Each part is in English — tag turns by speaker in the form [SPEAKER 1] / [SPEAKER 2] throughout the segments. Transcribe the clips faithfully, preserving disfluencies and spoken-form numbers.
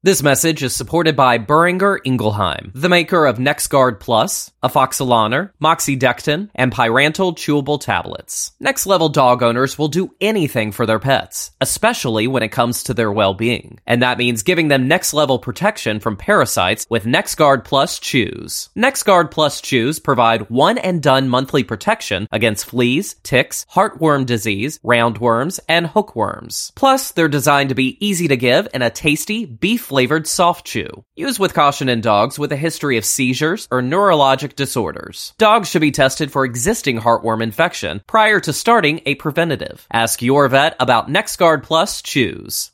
[SPEAKER 1] This message is supported by Boehringer Ingelheim, the maker of NexGard Plus, Afoxolaner, Moxidectin, and Pyrantel chewable tablets. Next Level dog owners will do anything for their pets, especially when it comes to their well-being. And that means giving them next level protection from parasites with NexGard Plus Chews. NexGard Plus Chews provide one-and-done monthly protection against fleas, ticks, heartworm disease, roundworms, and hookworms. Plus, they're designed to be easy to give in a tasty, beef-flavored soft chew. Use with caution in dogs with a history of seizures or neurologic disorders. Dogs should be tested for existing heartworm infection prior to starting a preventative. Ask your vet about NexGard Plus Chews.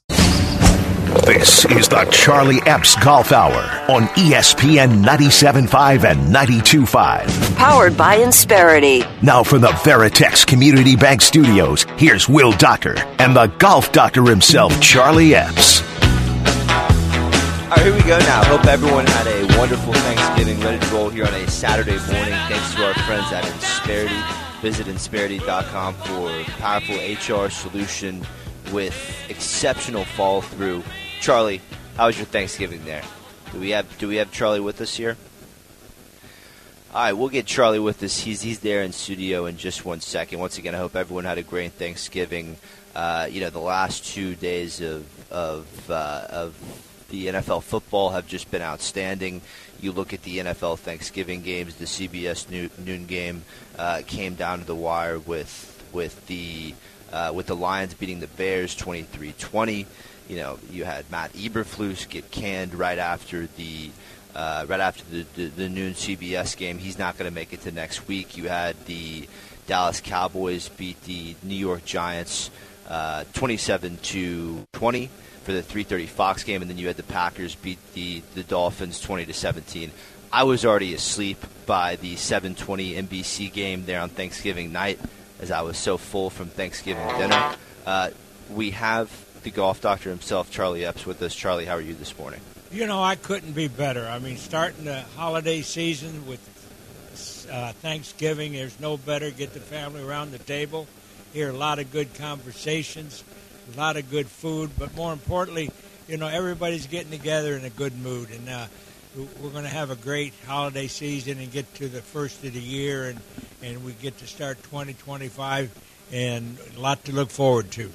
[SPEAKER 2] This is the Charlie Epps Golf Hour on E S P N ninety-seven point five and ninety-two point five.
[SPEAKER 3] Powered by Insperity.
[SPEAKER 2] Now from the Veritex Community Bank Studios, here's Will Doctor and the golf doctor himself, Charlie Epps.
[SPEAKER 4] All right, here we go now. Hope everyone had a wonderful Thanksgiving. Ready to roll here on a Saturday morning. Thanks to our friends at Insperity. Visit Insperity dot com for powerful H R solution with exceptional follow-through. Charlie, how was your Thanksgiving there? Do we have do we have Charlie with us here? All right, we'll get Charlie with us. He's he's there in studio in just one second. Once again, I hope everyone had a great Thanksgiving. Uh, you know, the last two days of of uh, of the N F L football have just been outstanding. You look at the N F L Thanksgiving games, the C B S noon, noon game uh, came down to the wire with with the uh, with the Lions beating the Bears twenty-three twenty. You know, you had Matt Eberflus get canned right after the uh, right after the, the, the noon C B S game. He's not going to make it to next week. You had the Dallas Cowboys beat the New York Giants uh, twenty-seven to twenty. For the three thirty Fox game, and then you had the Packers beat the, the Dolphins twenty to seventeen. I was already asleep by the seven twenty N B C game there on Thanksgiving night, as I was so full from Thanksgiving dinner. Uh, we have the golf doctor himself, Charlie Epps, with us. Charlie, how are you this morning?
[SPEAKER 5] You know, I couldn't be better. I mean, starting the holiday season with uh, Thanksgiving, there's no better. Get the family around the table, hear a lot of good conversations, a lot of good food, but more importantly, you know, everybody's getting together in a good mood, and uh, we're going to have a great holiday season and get to the first of the year, and, and we get to start twenty twenty-five, and a lot to look forward to.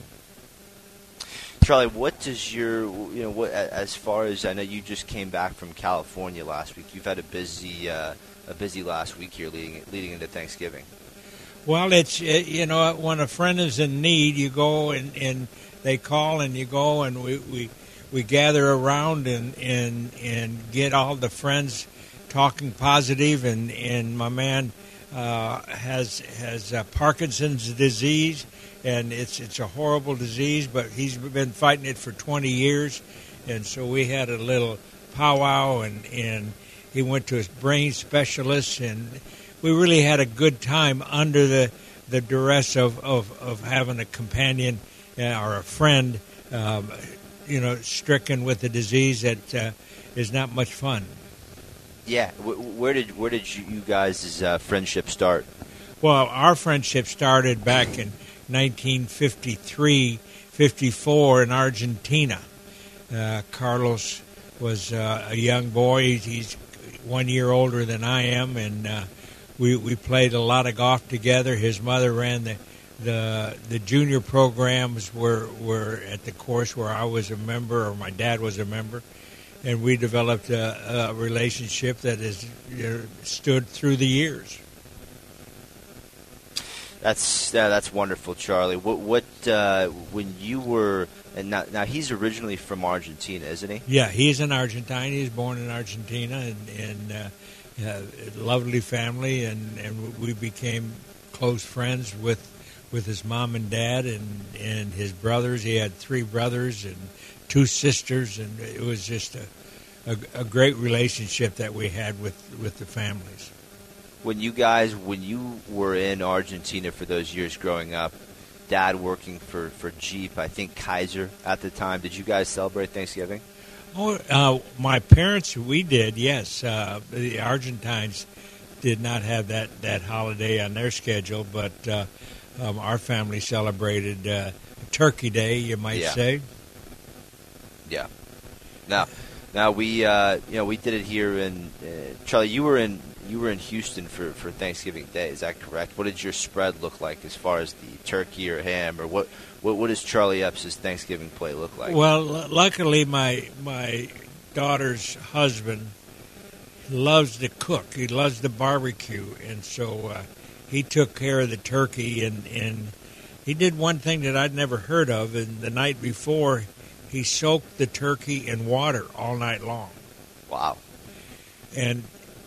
[SPEAKER 4] Charlie, what does your, you know, what as far as, I know you just came back from California last week. You've had a busy, uh, a busy last week here leading leading into Thanksgiving.
[SPEAKER 5] Well, it's, you know, when a friend is in need, you go and, and they call and you go and we, we, we gather around and, and, and get all the friends talking positive. And, and my man uh, has has uh, Parkinson's disease, and it's it's a horrible disease, but he's been fighting it for twenty years. And so we had a little powwow, and, and he went to his brain specialist, and we really had a good time under the, the duress of, of, of having a companion uh, or a friend, um, you know, stricken with a disease that uh, is not much fun.
[SPEAKER 4] Yeah, where did where did you guys' uh, friendship start?
[SPEAKER 5] Well, our friendship started back in nineteen fifty-three, fifty-four in Argentina. Uh, Carlos was uh, a young boy. He's one year older than I am, and uh, We we played a lot of golf together. His mother ran the the the junior programs were were at the course where I was a member, or my dad was a member, and we developed a, a relationship that has, you know, stood through the years.
[SPEAKER 4] That's uh, that's wonderful, Charlie. What what uh, when you were and now, now he's originally from Argentina, isn't he?
[SPEAKER 5] Yeah, he's an Argentine. He's born in Argentina, and. and uh, Uh, lovely family, and, and we became close friends with with his mom and dad and, and his brothers. He had three brothers and two sisters, and it was just a, a, a great relationship that we had with, with the families.
[SPEAKER 4] When you guys, when you were in Argentina for those years growing up, Dad working for, for Jeep, I think Kaiser at the time, did you guys celebrate Thanksgiving?
[SPEAKER 5] Oh, uh, my parents, we did, yes. Uh, the Argentines did not have that, that holiday on their schedule, but uh, um, our family celebrated uh, Turkey Day, you might
[SPEAKER 4] yeah.
[SPEAKER 5] say.
[SPEAKER 4] Yeah. Now, Now we, uh, you know, we did it here in uh, Charlie. You were in you were in Houston for, for Thanksgiving Day. Is that correct? What did your spread look like as far as the turkey or ham, or what? What, what does Charlie Epps' Thanksgiving plate look like?
[SPEAKER 5] Well, l- luckily my my daughter's husband loves to cook. He loves the barbecue, and so uh, he took care of the turkey, and, and he did one thing that I'd never heard of. And the night before, he soaked the turkey in water all night long.
[SPEAKER 4] Wow.
[SPEAKER 5] And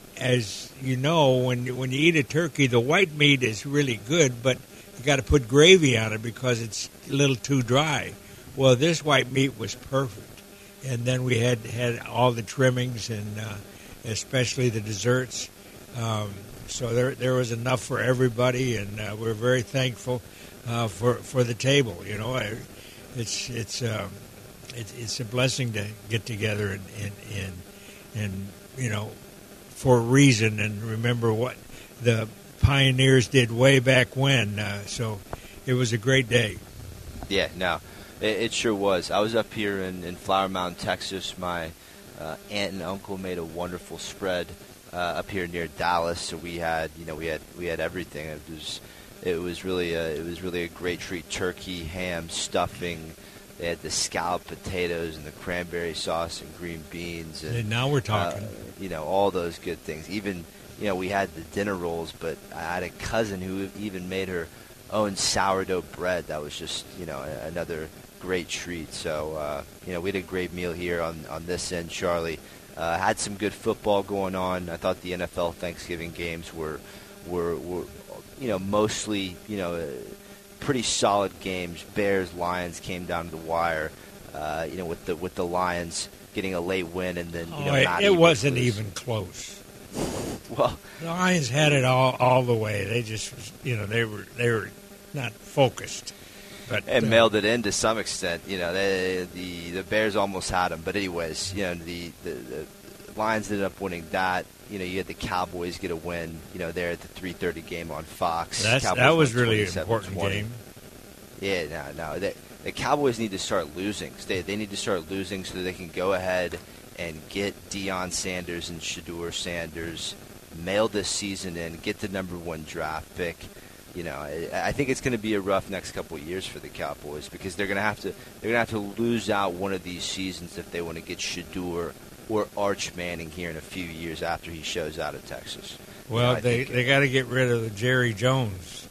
[SPEAKER 5] as you know, when you, when you eat a turkey, the white meat is really good, but you got to put gravy on it because it's a little too dry. Well, this white meat was perfect. And then we had, had all the trimmings and uh, especially the desserts. Um, so there there was enough for everybody, and uh, we're very thankful uh, for for the table. You know, it's it's um, it's, it's a blessing to get together and and, and and you know, for a reason, and remember what the pioneers did way back when. Uh, so it was a great day.
[SPEAKER 4] Yeah, no, it, it sure was. I was up here in, in Flower Mound, Texas. My uh, aunt and uncle made a wonderful spread uh, up here near Dallas. So we had, you know, we had we had everything. It was it was really a, it was really a great treat. Turkey, ham, stuffing. They had the scalloped potatoes and the cranberry sauce and green beans. And,
[SPEAKER 5] And now we're talking.
[SPEAKER 4] Uh, you know, all those good things. Even, you know, we had the dinner rolls, but I had a cousin who even made her own sourdough bread. That was just, you know, another great treat. So, uh, you know, we had a great meal here on, on this end, Charlie. Uh, had some good football going on. I thought the N F L Thanksgiving games were, were, were you know, mostly, you know, uh, pretty solid games. Bears, Lions came down to the wire, uh, you know, with the with the Lions getting a late win and then, you
[SPEAKER 5] Oh,
[SPEAKER 4] know,
[SPEAKER 5] it,
[SPEAKER 4] not
[SPEAKER 5] it
[SPEAKER 4] even
[SPEAKER 5] wasn't
[SPEAKER 4] lose.
[SPEAKER 5] even close.
[SPEAKER 4] Well,
[SPEAKER 5] The Lions had it all, all the way. They just, you know, they were they were not focused. But
[SPEAKER 4] and
[SPEAKER 5] uh,
[SPEAKER 4] mailed it in to some extent. You know, they, the the Bears almost had them, but anyways, you know, the, the the Lions ended up winning that. You know, you had the Cowboys get a win. You know, there at the three thirty game on Fox.
[SPEAKER 5] That's,
[SPEAKER 4] Cowboys
[SPEAKER 5] that was
[SPEAKER 4] won
[SPEAKER 5] really an
[SPEAKER 4] twenty-seven
[SPEAKER 5] important
[SPEAKER 4] twenty.
[SPEAKER 5] game.
[SPEAKER 4] Yeah, no, no. They, the Cowboys need to start losing. They they need to start losing so that they can go ahead and get Deion Sanders and Shedeur Sanders, mail this season in, get the number one draft pick. You know, I, I think it's going to be a rough next couple of years for the Cowboys because they're going to have to they're going to have to lose out one of these seasons if they want to get Shedeur or Arch Manning here in a few years after he shows out of Texas.
[SPEAKER 5] Well,
[SPEAKER 4] You know, I
[SPEAKER 5] they
[SPEAKER 4] think-
[SPEAKER 5] they got to get rid of the Jerry Jones.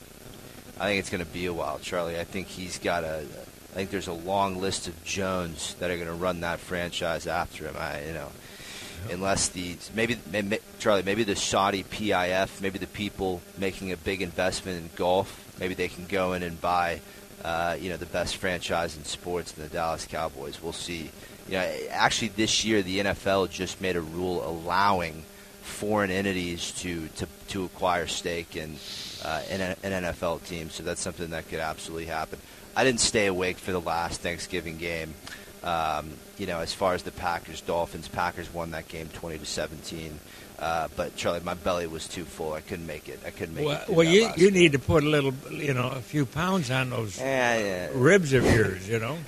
[SPEAKER 4] I think it's going to be a while, Charlie. I think he's got a. I think there's a long list of Jones that are going to run that franchise after him. I, you know, unless the maybe, maybe Charlie, maybe the Saudi P I F, maybe the people making a big investment in golf, maybe they can go in and buy, uh, you know, the best franchise in sports, the Dallas Cowboys. We'll see. You know, actually, this year the N F L just made a rule allowing foreign entities to to, to acquire stake in, uh, in a, an N F L team. So that's something that could absolutely happen. I didn't stay awake for the last Thanksgiving game. Um, you know, as far as the Packers Dolphins, Packers won that game twenty to seventeen. Uh, but Charlie, my belly was too full. I couldn't make it. I couldn't make
[SPEAKER 5] Well,
[SPEAKER 4] it. through
[SPEAKER 5] well
[SPEAKER 4] that
[SPEAKER 5] you
[SPEAKER 4] last
[SPEAKER 5] you
[SPEAKER 4] game.
[SPEAKER 5] need to put a little, you know, a few pounds on those
[SPEAKER 4] Yeah, yeah.
[SPEAKER 5] ribs of yours. You know.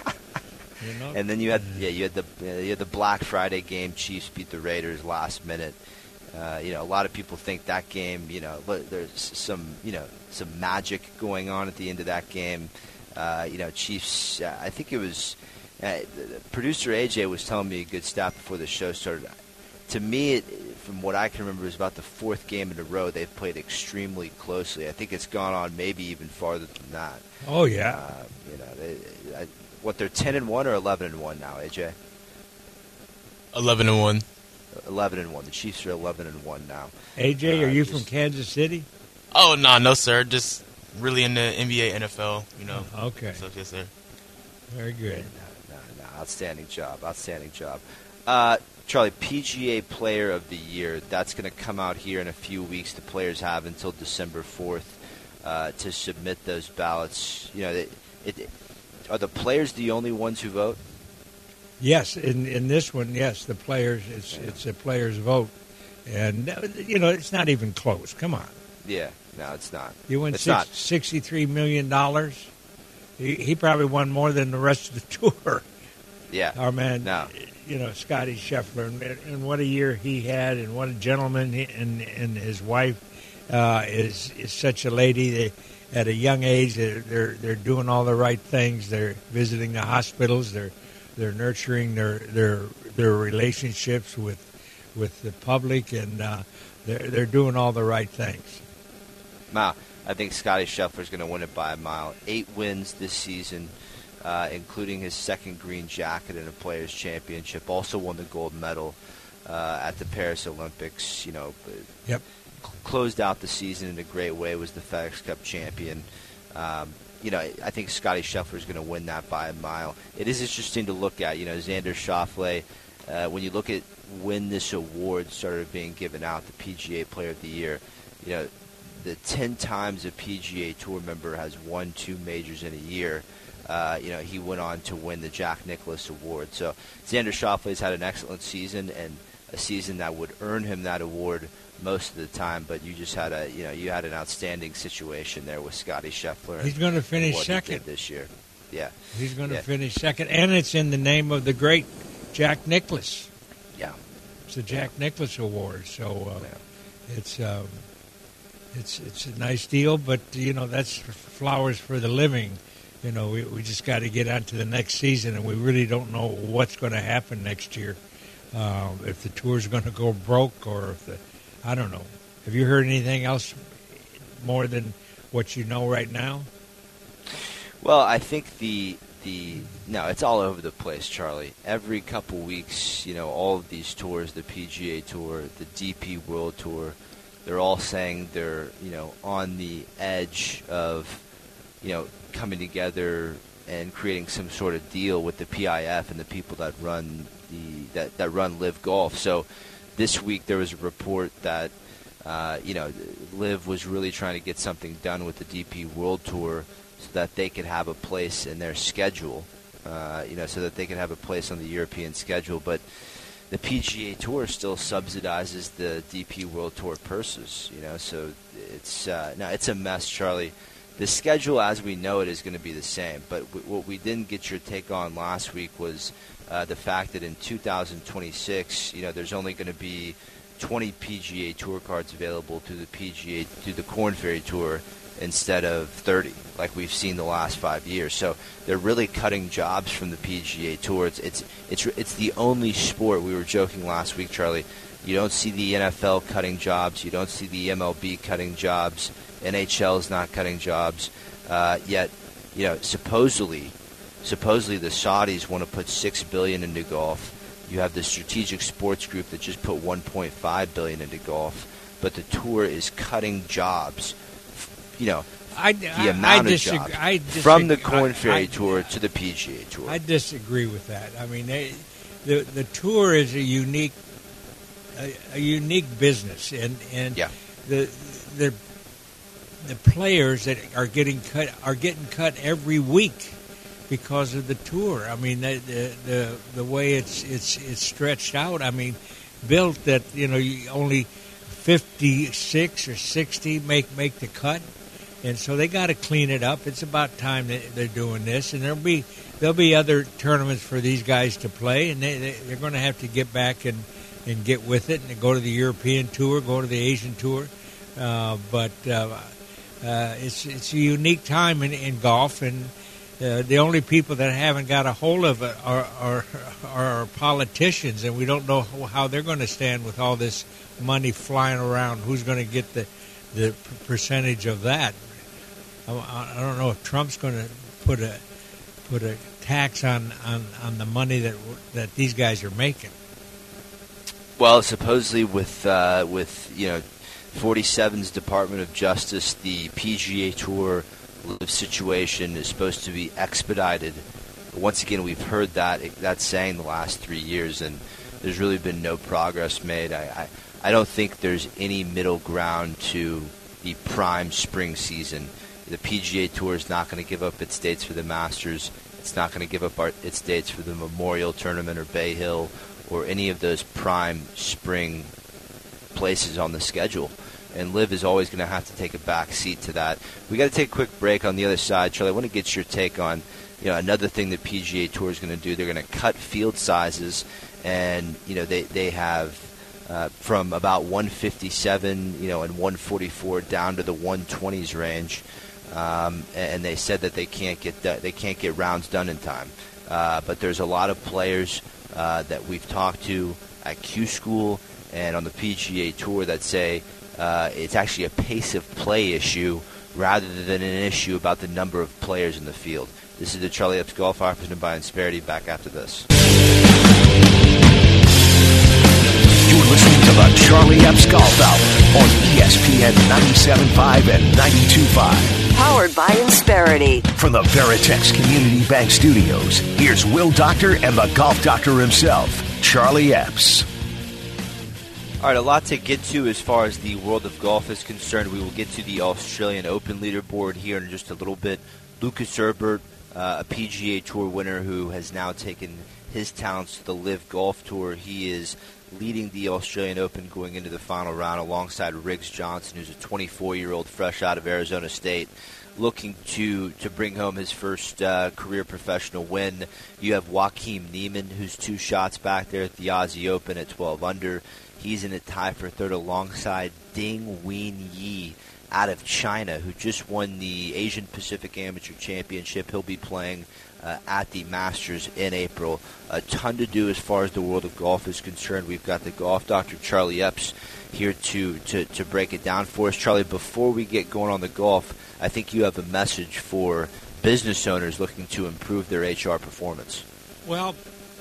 [SPEAKER 5] You know?
[SPEAKER 4] And then you had yeah you had the uh, you had the Black Friday game. Chiefs beat the Raiders last minute. Uh, you know, a lot of people think that game. You know, but there's some you know some magic going on at the end of that game. Uh, you know, Chiefs. Uh, I think it was uh, the producer A J was telling me a good stat before the show started. To me, it, from what I can remember, it was about the fourth game in a row they've played extremely closely. I think it's gone on maybe even farther than that.
[SPEAKER 5] Oh yeah.
[SPEAKER 4] Uh, you know, they, I, what they're ten and one or eleven and one now, A J.
[SPEAKER 6] Eleven and one.
[SPEAKER 4] Eleven and one. The Chiefs are eleven and one now.
[SPEAKER 5] A J, are
[SPEAKER 4] uh,
[SPEAKER 5] you
[SPEAKER 4] just-
[SPEAKER 5] from Kansas City?
[SPEAKER 6] Oh no, no sir. Just really in the N B A, N F L. You know.
[SPEAKER 5] Okay.
[SPEAKER 6] So yes, sir.
[SPEAKER 5] Very good.
[SPEAKER 4] No, no, no, outstanding job, outstanding job. Uh, Charlie, P G A Player of the Year. That's going to come out here in a few weeks. The players have until December fourth uh, to submit those ballots. You know, it, it, are the players the only ones who vote?
[SPEAKER 5] Yes, in in this one, yes, the players. It's it's a players' vote, and uh, you know it's not even close. Come on,
[SPEAKER 4] Yeah, no, it's not.
[SPEAKER 5] you win
[SPEAKER 4] It's
[SPEAKER 5] six,
[SPEAKER 4] not.
[SPEAKER 5] sixty-three million dollars. He, he probably won more than the rest of the tour.
[SPEAKER 4] Yeah.
[SPEAKER 5] Our man,
[SPEAKER 4] No.
[SPEAKER 5] you know, Scotty Scheffler, and, and what a year he had, and what a gentleman, he, and and his wife uh, is is such a lady. They, at a young age, they're, they're they're doing all the right things. They're visiting the hospitals. They're they're nurturing their their their relationships with with the public, and uh, they're they're doing all the right things.
[SPEAKER 4] Wow. I think Scotty Scheffler's going to win it by a mile. Eight wins this season, uh, including his second green jacket in a Players' Championship. Also won the gold medal uh, at the Paris Olympics. You know,
[SPEAKER 5] Yep.
[SPEAKER 4] cl- closed out the season in a great way. Was the FedEx Cup champion. Um, you know, I think Scotty Scheffler's going to win that by a mile. It is interesting to look at. You know, Xander Schauffele. Uh, when you look at when this award started being given out, the P G A Player of the Year, you know, the ten times a P G A Tour member has won two majors in a year, uh, you know, he went on to win the Jack Nicklaus Award. So Xander Schauffele's had an excellent season, and a season that would earn him that award most of the time. But you just had a, you know, you had an outstanding situation there with Scotty Scheffler.
[SPEAKER 5] He's going to finish
[SPEAKER 4] what
[SPEAKER 5] second
[SPEAKER 4] he did this year. Yeah,
[SPEAKER 5] He's going to
[SPEAKER 4] Yeah.
[SPEAKER 5] finish second, and it's in the name of the great Jack Nicklaus.
[SPEAKER 4] yeah.
[SPEAKER 5] It's the Jack Nicklaus Award, so uh, it's um, it's it's a nice deal. But you know, that's flowers for the living. You know, we we just got to get on to the next season, and we really don't know what's going to happen next year. Uh, if the tour's going to go broke, or if the I don't know. Have you heard anything else more than what you know right now?
[SPEAKER 4] Well, I think the the no, it's all over the place, Charlie. Every couple weeks, you know, all of these tours, the P G A Tour, the D P World Tour, they're all saying they're, you know, on the edge of, you know, coming together and creating some sort of deal with the P I F and the people that run the that, that run Live Golf. So this week there was a report that uh, you know, Liv was really trying to get something done with the D P World Tour so that they could have a place in their schedule, uh, you know, so that they could have a place on the European schedule. But the P G A Tour still subsidizes the D P World Tour purses, you know, so it's uh, no, it's a mess, Charlie. The schedule as we know it is going to be the same, but w- what we didn't get your take on last week was uh, the fact that in two thousand twenty-six, you know, there's only going to be twenty P G A Tour cards available through the P G A through the Korn Ferry Tour instead of thirty, like we've seen the last five years. So they're really cutting jobs from the P G A Tour. It's it's it's it's the only sport. We were joking last week, Charlie. You don't see the N F L cutting jobs. You don't see the M L B cutting jobs. N H L is not cutting jobs. Uh, yet, you know, supposedly, supposedly the Saudis want to put six billion into golf. You have the Strategic Sports Group that just put one point five billion into golf, but the tour is cutting jobs. You know,
[SPEAKER 5] I,
[SPEAKER 4] the
[SPEAKER 5] I,
[SPEAKER 4] amount
[SPEAKER 5] I
[SPEAKER 4] of
[SPEAKER 5] disagree,
[SPEAKER 4] jobs
[SPEAKER 5] I disagree,
[SPEAKER 4] from the Korn
[SPEAKER 5] I-
[SPEAKER 4] Ferry
[SPEAKER 5] I-
[SPEAKER 4] Tour to the P G A Tour.
[SPEAKER 5] I disagree with that. I mean, they, the the tour is a unique a, a unique business, and and
[SPEAKER 4] Yeah.
[SPEAKER 5] the the the players that are getting cut are getting cut every week because of the tour. I mean, the the the, the way it's it's it's stretched out. I mean, built that you know you only fifty-six or sixty make make the cut. And so they got to clean it up. It's about time that they're doing this, and there'll be there'll be other tournaments for these guys to play, and they, they they're going to have to get back and, and get with it, and go to the European Tour, go to the Asian Tour. Uh, but uh, uh, it's it's a unique time in, in golf, and uh, the only people that haven't got a hold of it are are, are politicians, and we don't know how they're going to stand with all this money flying around. Who's going to get the the percentage of that? I don't know if Trump's going to put a put a tax on, on, on the money that that these guys are making.
[SPEAKER 4] Well, supposedly with uh, with you know forty-seven's Department of Justice, the P G A Tour Live situation is supposed to be expedited. But once again, we've heard that that saying the last three years, and there's really been no progress made. I, I I don't think there's any middle ground to the prime spring season. The P G A Tour is not going to give up its dates for the Masters. It's not going to give up our, its dates for the Memorial Tournament or Bay Hill or any of those prime spring places on the schedule. And Liv is always going to have to take a back seat to that. We got to take a quick break on the other side. Charlie, I want to get your take on you know, another thing the P G A Tour is going to do, they're going to cut field sizes, and you know they they have uh, from about one fifty-seven, you know, and one forty-four down to the one twenties range, um, and they said that they can't get that, they can't get rounds done in time. Uh, but there's a lot of players uh, that we've talked to at Q School and on the P G A Tour that say uh, it's actually a pace of play issue rather than an issue about the number of players in the field. This is the Charlie Epps Golf Hour presented by Insperity. Back after this.
[SPEAKER 2] You're listening to the Charlie Epps Golf Hour on E S P N ninety-seven point five and ninety-two point five.
[SPEAKER 3] Powered by Insperity.
[SPEAKER 2] From the Veritex Community Bank Studios, here's Will Doctor and the Golf Doctor himself, Charlie Epps.
[SPEAKER 4] All right, a lot to get to as far as the world of golf is concerned. We will get to the Australian Open leaderboard here in just a little bit. Lucas Herbert, uh, a P G A Tour winner who has now taken his talents to the LIV Golf Tour. He is leading the Australian Open going into the final round alongside Riggs Johnson, who's a twenty-four-year-old fresh out of Arizona State, looking to, to bring home his first uh, career professional win. You have Joaquin Niemann, who's two shots back there at the Aussie Open at twelve under. He's in a tie for third alongside Ding Win Yi out of China, who just won the Asian Pacific Amateur Championship. He'll be playing uh, at the Masters in April. A ton to do as far as the world of golf is concerned. We've got the Golf Doctor Charlie Epps here to, to, to break it down for us. Charlie, before we get going on the golf, I think you have a message for business owners looking to improve their H R performance.
[SPEAKER 5] Well,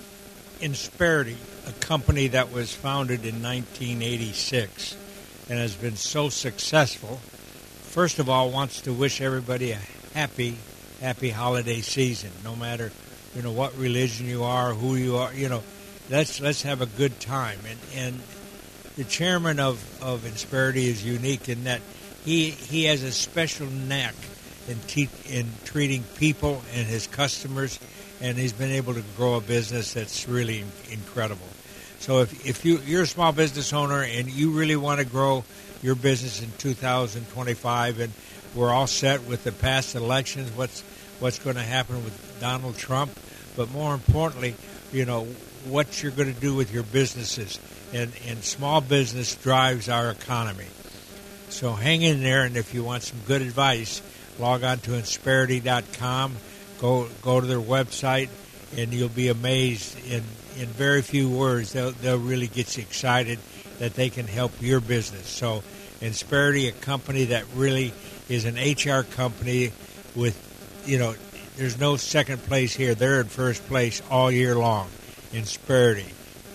[SPEAKER 5] Insperity, a company that was founded in nineteen eighty-six and has been so successful, first of all, wants to wish everybody a happy, happy holiday season. No matter, you know, what religion you are, who you are, you know, let's let's have a good time. And and the chairman of of Insperity is unique in that he he has a special knack in te- in treating people and his customers. And he's been able to grow a business that's really incredible. So if if you, you're a small business owner and you really want to grow your business in two thousand twenty-five, and we're all set with the past elections, what's what's going to happen with Donald Trump, but more importantly, you know, what you're going to do with your businesses. And, and small business drives our economy. So hang in there, and if you want some good advice, log on to Insperity dot com. Go go to their website, and you'll be amazed. In in very few words, they'll they'll really get you excited that they can help your business. So, Insperity, a company that really is an H R company with, you know, there's no second place here. They're in first place all year long. Insperity.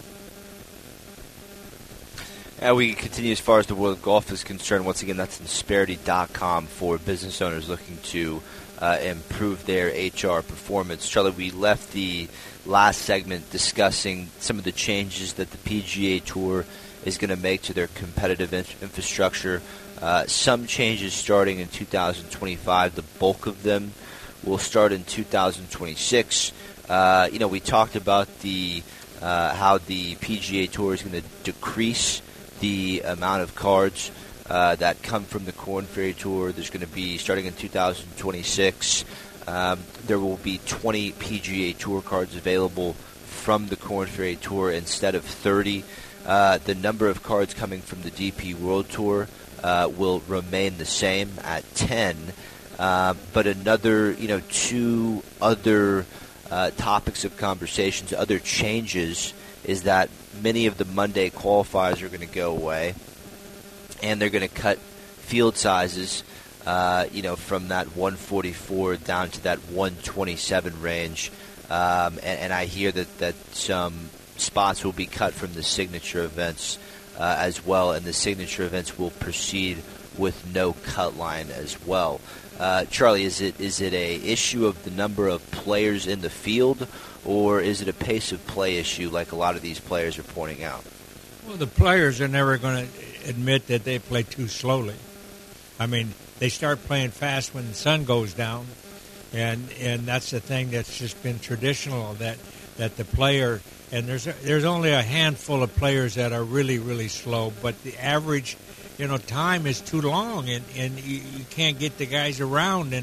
[SPEAKER 4] And we continue as far as the world of golf is concerned. Once again, that's Insperity dot com for business owners looking to Uh, improve their H R performance. Charlie, we left the last segment discussing some of the changes that the P G A Tour is going to make to their competitive in- infrastructure. Uh, some changes starting in two thousand twenty-five. The bulk of them will start in two thousand twenty-six. Uh, you know, we talked about the uh, how the P G A Tour is going to decrease the amount of cards Uh, that come from the Korn Ferry Tour. There's going to be, starting in two thousand twenty-six, um, there will be twenty P G A Tour cards available from the Korn Ferry Tour instead of thirty. Uh, the number of cards coming from the D P World Tour uh, will remain the same at ten. Uh, but another, you know, two other uh, topics of conversations, other changes, is that many of the Monday qualifiers are going to go away. And they're going to cut field sizes, uh, you know, from that one forty-four down to that one twenty-seven range. Um, and, and I hear that, that some spots will be cut from the signature events uh, as well, and the signature events will proceed with no cut line as well. Uh, Charlie, is it is it a issue of the number of players in the field, or is it a pace of play issue like a lot of these players are pointing out?
[SPEAKER 5] Well, the players are never going to admit that they play too slowly. I mean, they start playing fast when the sun goes down, and and that's the thing that's just been traditional, that that the player, and there's a, there's only a handful of players that are really, really slow, but the average, you know, time is too long, and, and you, you can't get the guys around, and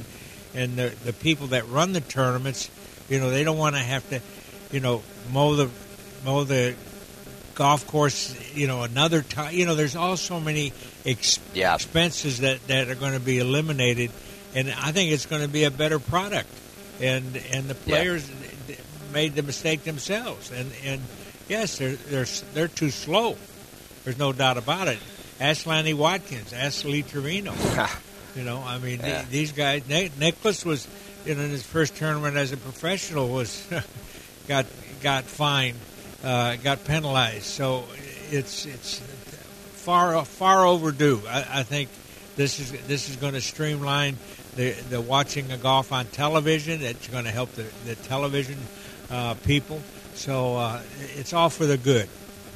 [SPEAKER 5] and the the people that run the tournaments, you know, they don't want to have to, you know, mow the mow the golf course, you know, another time. You know, there's all so many ex-
[SPEAKER 4] yeah.
[SPEAKER 5] expenses that, that are going to be eliminated, and I think it's going to be a better product. And and the players yeah. made the mistake themselves. And, and yes, they're they're they're too slow. There's no doubt about it. Ask Lanny Watkins. Ask Lee Trevino. you know, I mean,
[SPEAKER 4] yeah.
[SPEAKER 5] th- these guys. Nicklaus was, you know, in his first tournament as a professional was got got fined. Uh, got penalized, so it's it's far far overdue. I, I think this is this is going to streamline the, the watching of golf on television. It's going to help the the television uh, people. So uh, it's all for the good.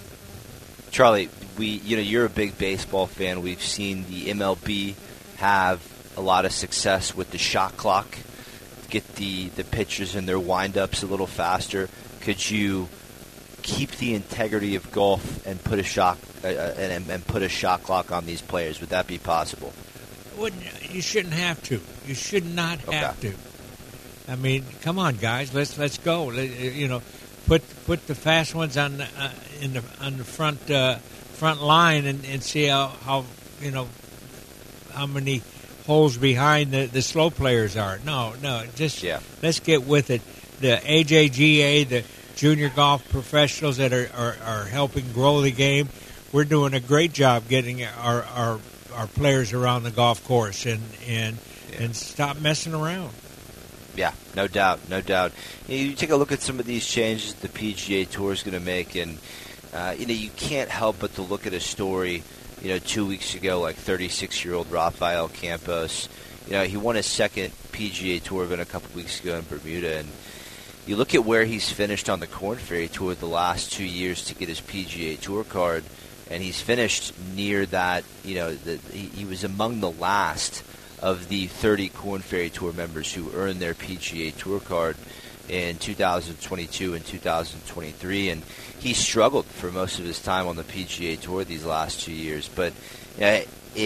[SPEAKER 4] Charlie, we you know you're a big baseball fan. We've seen the M L B have a lot of success with the shot clock, get the the pitchers and their windups a little faster. Could you keep the integrity of golf and put a shot uh, and, and put a shot clock on these players? Would that be possible?
[SPEAKER 5] Wouldn't you shouldn't have to. You should not have
[SPEAKER 4] okay.
[SPEAKER 5] to. I mean, come on, guys, let's let's go. Let, you know, put put the fast ones on the, uh, in the on the front uh, front line and, and see how, how you know how many holes behind the, the slow players are. No, no, just
[SPEAKER 4] yeah.
[SPEAKER 5] let's get with it. The A J G A, the junior golf professionals that are, are, are helping grow the game, we're doing a great job getting our our, our players around the golf course and and,
[SPEAKER 4] yeah.
[SPEAKER 5] and stop messing around.
[SPEAKER 4] Yeah, no doubt, no doubt. You, know, you take a look at some of these changes the P G A Tour is going to make, and uh, you know you can't help but to look at a story. You know, two weeks ago, like thirty-six-year-old Rafael Campos. You know, he won his second P G A Tour event a couple weeks ago in Bermuda, and you look at where he's finished on the Korn Ferry Tour the last two years to get his P G A Tour card, and he's finished near that. You know, the, he, he was among the last of the thirty Korn Ferry Tour members who earned their P G A Tour card in two thousand twenty-two and two thousand twenty-three, and he struggled for most of his time on the P G A Tour these last two years. But uh,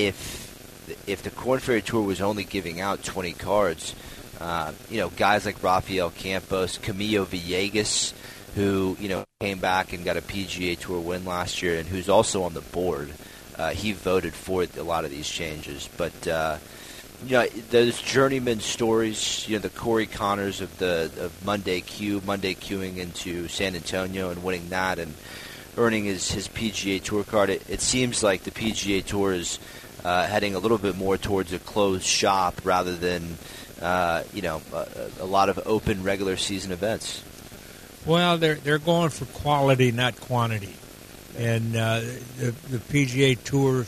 [SPEAKER 4] if if the Korn Ferry Tour was only giving out twenty cards, Uh, you know, guys like Rafael Campos, Camilo Villegas, who, you know, came back and got a P G A Tour win last year and who's also on the board. Uh, he voted for a lot of these changes. But, uh, you know, those journeyman stories, you know, the Corey Connors of the of Monday Q, Monday queuing into San Antonio and winning that and earning his, his P G A Tour card, it, it seems like the P G A Tour is uh, heading a little bit more towards a closed shop rather than Uh, you know, a, a lot of open regular season events.
[SPEAKER 5] Well, they're they're going for quality, not quantity, and uh, the the P G A Tour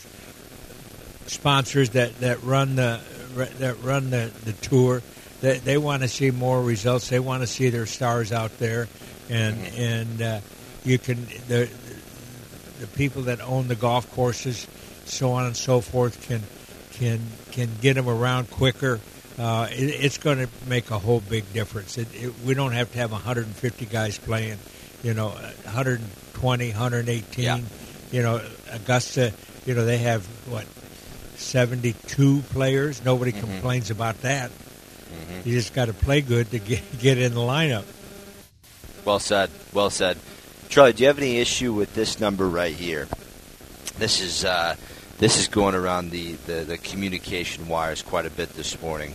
[SPEAKER 5] sponsors that, that run the that run the, the tour, they they want to see more results. They want to see their stars out there, and mm-hmm. and uh, you can the the people that own the golf courses, so on and so forth, can can can get them around quicker. Uh, it, it's going to make a whole big difference. It, it, we don't have to have one hundred fifty guys playing, you know, one hundred twenty, one hundred eighteen.
[SPEAKER 4] Yeah.
[SPEAKER 5] You know, Augusta, you know, they have, what, seventy-two players? Nobody mm-hmm. complains about that. Mm-hmm. You just got to play good to get, get in the lineup.
[SPEAKER 4] Well said. Well said. Charlie, do you have any issue with this number right here? This is... Uh, This is going around the, the, the communication wires quite a bit this morning.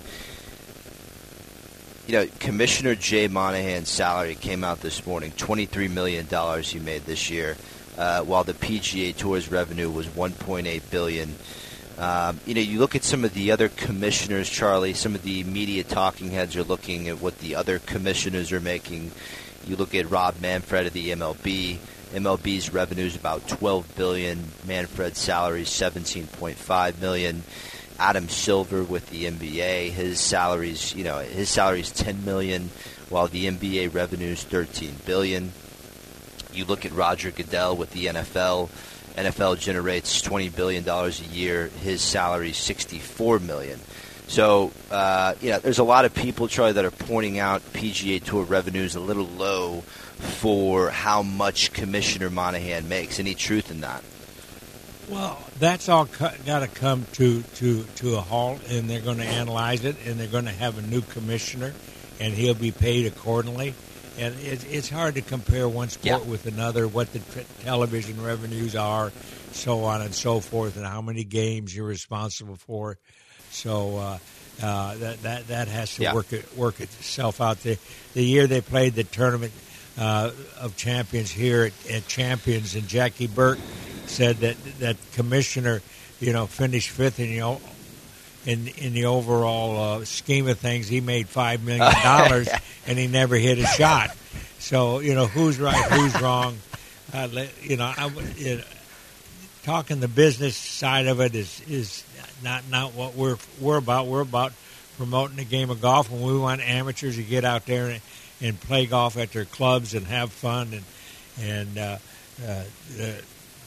[SPEAKER 4] You know, Commissioner Jay Monahan's salary came out this morning, twenty-three million dollars he made this year, uh, while the P G A Tour's revenue was one point eight billion dollars. Um, you know, you look at some of the other commissioners, Charlie, some of the media talking heads are looking at what the other commissioners are making. You look at Rob Manfred of the M L B. M L B's revenue is about twelve billion dollars. Manfred's salary is seventeen point five million dollars. Adam Silver with the N B A, his salary's, you know, his salary is ten million dollars, while the N B A revenue is thirteen billion dollars. You look at Roger Goodell with the N F L. N F L generates twenty billion dollars a year. His salary is sixty-four million dollars. So, uh, you know, there's a lot of people, Charlie, that are pointing out P G A Tour revenues a little low for how much Commissioner Monahan makes. Any truth in that?
[SPEAKER 5] Well, that's all co- got to come to, to, to a halt, and they're going to analyze it, and they're going to have a new commissioner, and he'll be paid accordingly. And it, it's hard to compare one sport
[SPEAKER 4] Yeah.
[SPEAKER 5] with another, what the t- television revenues are, so on and so forth, and how many games you're responsible for. So uh, uh, that that that has to
[SPEAKER 4] Yeah.
[SPEAKER 5] work it, work itself out. The the year they played the tournament uh, of champions here at, at Champions, and Jackie Burke said that that commissioner, you know, finished fifth in the in in the overall uh, scheme of things. He made five million dollars, and he never hit a shot. So you know, who's right, who's wrong? Uh, let- you know, I, would- you know, talking the business side of it is is not not what we're we're about. We're about promoting the game of golf, and we want amateurs to get out there and, and play golf at their clubs and have fun and and uh, uh, the,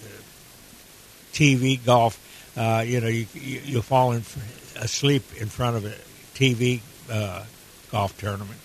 [SPEAKER 5] T V golf. Uh, you know, you, you you'll fall in, asleep in front of a T V uh, golf tournament.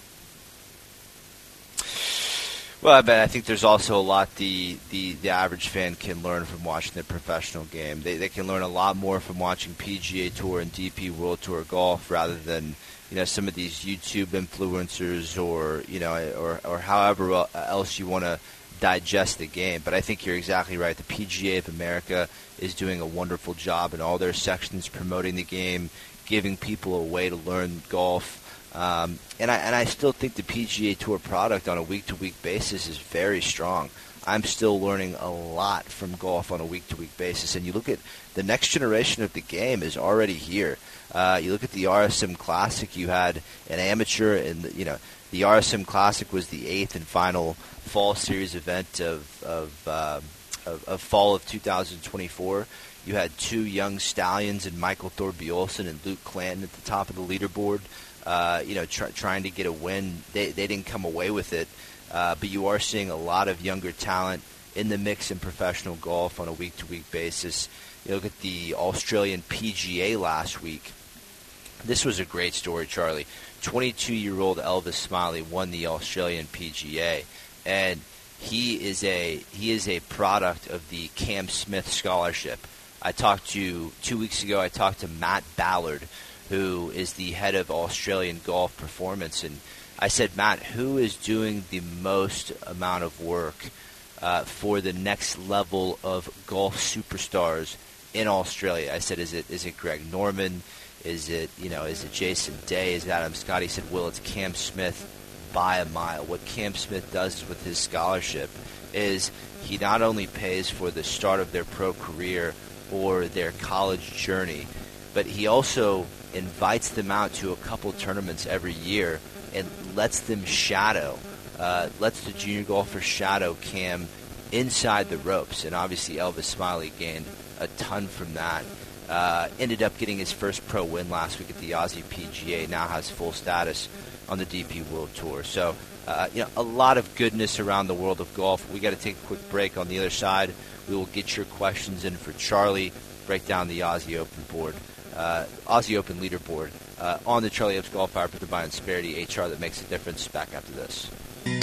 [SPEAKER 4] Well, I bet I think there's also a lot the, the, the average fan can learn from watching the professional game. They they can learn a lot more from watching P G A Tour and D P World Tour golf rather than you know some of these YouTube influencers or you know or or however else you want to digest the game. But I think you're exactly right. The P G A of America is doing a wonderful job in all their sections promoting the game, giving people a way to learn golf. Um, and I and I still think the P G A Tour product on a week-to-week basis is very strong. I'm still learning a lot from golf on a week-to-week basis. And you look at the next generation of the game is already here. Uh, you look at the R S M Classic. You had an amateur, and you know the R S M Classic was the eighth and final fall series event of of, uh, of, of fall of two thousand twenty-four. You had two young stallions in Michael Thorbjornsen and Luke Clanton at the top of the leaderboard. Uh, you know, try, trying to get a win. They they didn't come away with it, uh, but you are seeing a lot of younger talent in the mix in professional golf on a week-to-week basis. You look at the Australian P G A last week. This was a great story, Charlie. twenty-two-year-old Elvis Smiley won the Australian P G A, and he is a he is a product of the Cam Smith Scholarship. I talked to two weeks ago. I talked to Matt Ballard, who is the head of Australian Golf Performance. And I said, Matt, who is doing the most amount of work uh, for the next level of golf superstars in Australia? I said, is it is it Greg Norman? Is it, you know, is it Jason Day? Is it Adam Scott? He said, Will, it's Cam Smith by a mile. What Cam Smith does with his scholarship is he not only pays for the start of their pro career or their college journey, but he also invites them out to a couple tournaments every year and lets them shadow, uh, lets the junior golfers shadow Cam inside the ropes. And obviously Elvis Smiley gained a ton from that. Uh, ended up getting his first pro win last week at the Aussie P G A, now has full status on the D P World Tour. So, uh, you know, a lot of goodness around the world of golf. We got to take a quick break. On the other side, we will get your questions in for Charlie, break down the Aussie Open board. Uh, Aussie Open leaderboard uh, on the Charlie Epps Golf Hour, presented by Insperity, H R that makes a difference. Back after this.